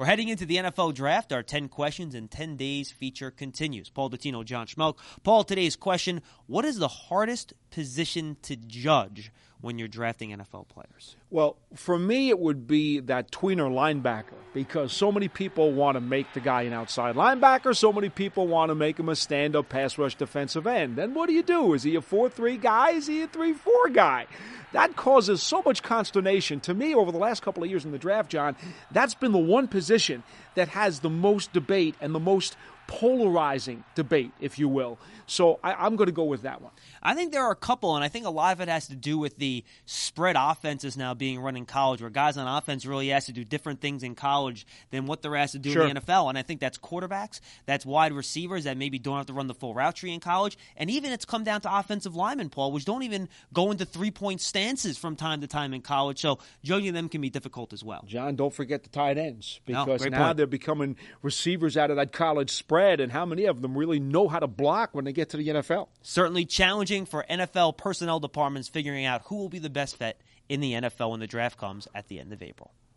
We're heading into the NFL Draft. Our 10 questions in 10 days feature continues. Paul Dottino, John Schmelk. Paul, today's question, what is the hardest position to judge when you're drafting NFL players? Well, for me, it would be that tweener linebacker, because so many people want to make the guy an outside linebacker. So many people want to make him a stand-up pass rush defensive end. Then what do? Is he a 4-3 guy? Is he a 3-4 guy? That causes so much consternation. To me, over the last couple of years in the draft, John, that's been the one position that has the most debate and the most polarizing debate, if you will. So I'm going to go with that one. I think there are a couple, and I think a lot of it has to do with the spread offenses now being run in college, where guys on offense really has to do different things in college than what they're asked to do in the NFL. And I think that's quarterbacks, that's wide receivers that maybe don't have to run the full route tree in college, and even it's come down to offensive linemen, Paul, which don't even go into three-point stances from time to time in college. So judging them can be difficult as well. John, don't forget the tight ends, because now they're becoming receivers out of that college spread, and how many of them really know how to block when they get to the NFL? Certainly challenging for NFL personnel departments figuring out who will be the best fit in the NFL when the draft comes at the end of April.